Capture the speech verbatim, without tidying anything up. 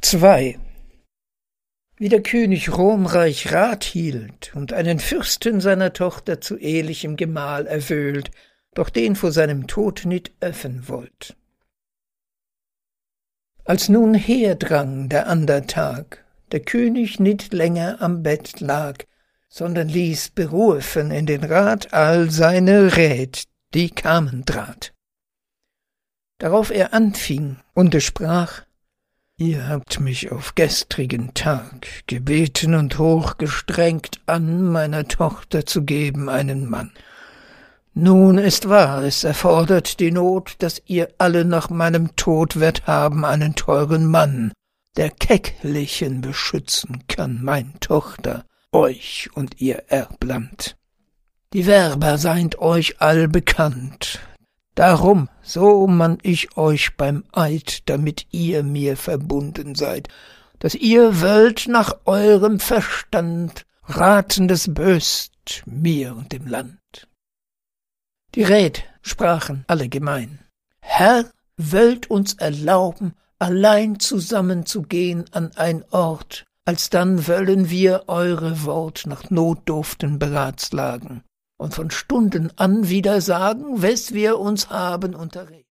zwei. Wie der König Romreich Rat hielt und einen Fürsten seiner Tochter zu ehelichem Gemahl erwöhlt, doch den vor seinem Tod nit öffen wollt. Als nun herdrang der ander Tag, der König nit länger am Bett lag, sondern ließ berufen in den Rat all seine Rät, die kamen drat. Darauf er anfing und er sprach: Ihr habt mich auf gestrigen Tag gebeten und hochgestrengt an, meiner Tochter zu geben einen Mann. Nun ist wahr, es erfordert die Not, dass ihr alle nach meinem Tod werdet haben einen teuren Mann, der kecklichen beschützen kann, mein Tochter, euch und ihr Erbland. Die Werber seind euch all bekannt, darum so mann ich euch beim Eid, damit ihr mir verbunden seid, dass ihr wollt nach eurem Verstand raten des Böst mir und dem Land. Die Räd sprachen alle gemein: Herr, wollt uns erlauben, allein zusammenzugehen an ein Ort, alsdann wollen wir eure Wort nach Notdurften beratschlagen und von Stunden an wieder sagen, wes wir uns haben unterredet.